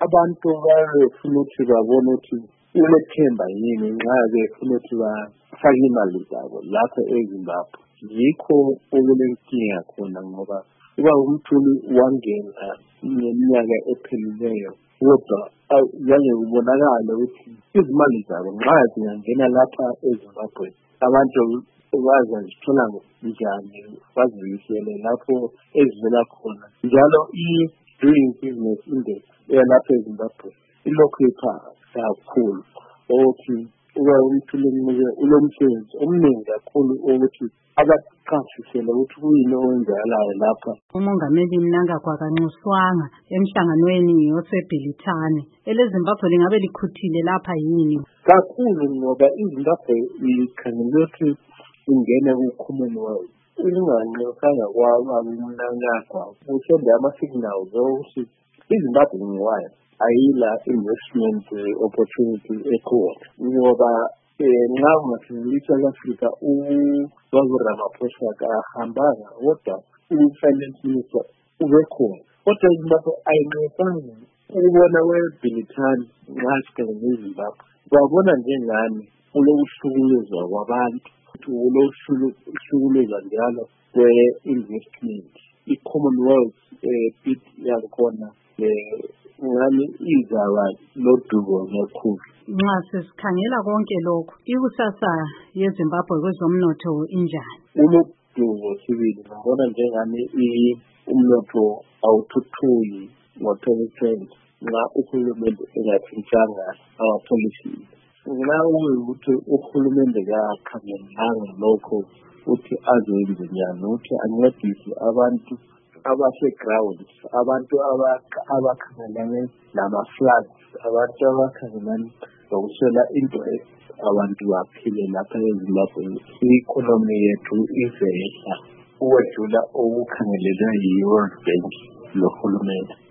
abantu bayafuna ukuthi babone ukuthi ulethemba yini nxa-ke funa ukuthi bafake imali zabo lapho eZimbabwe. Yikho okulenkinga khona ngoba uba umthuli wangena ngeminyaka ephelileyo kodwa zange kubonakale ukuthi izimali zabo nxa zingangena lapha eZimbabwe abantu bazazithola njani, bazibuyisele lapho ezivela khona. Njalo i-Doing Business Index eyalapha eZimbabwe ilokhu iphasi kakhulu ukuthi uba umthuli ulomsebenzi omningi kakhulu ukuthi abaqashisele ukuthi kuyini okwenzakalayo lapha. Umongameli Mnangagwa kanxuswanga emhlanganweni oseBhilithane. EleZimbabwe lingabe likhuthile lapha yini? Kakhulu ngoba iZimbabwe ikhangelwe ukuthi ingene ku-Commonwealth. Ukunganxusanga kwaba uMnangagwa kusende ama-signals ukuthi iZimbabwe ngiwayo ayila investment opportunity ekhona ngoba nxa ungakhangela South Africa uBabu Ramaphosa kahambanga kodwa u-finance minister ubekhona kodwa iZimbabwe ayinxusanga. Ukubona kweBhilithane nxa sikhangele iZimbabwe babona njengani ulokuhlukuluzwa kwabantu, ulokuhlukuluzwa njalo kwe-investment. I-Commonwealth bid yakhona ngani izaba lodubo kakhulu. Nxa sesikhangela konke lokho, ikusasa yeZimbabwe kwezomnotho injani? Ulodubo sibili ngibona njengani umnotho awuthuthuki ngo-2020 nxa uhulumende engathintshanga ama-policy. Nxa ukuthi uhulumende kakhangelanga lokho ukuthi azoyenze njani ukuthi ancedise abantu abase-ground, abantu abakhangelane nama-floods, abantu abakhangelane nokuswela into abantu baphile lapha eZimbabwe. I-economy yethu izehla ukwedlula okukhangelelwe yi-World Bank lohulumende.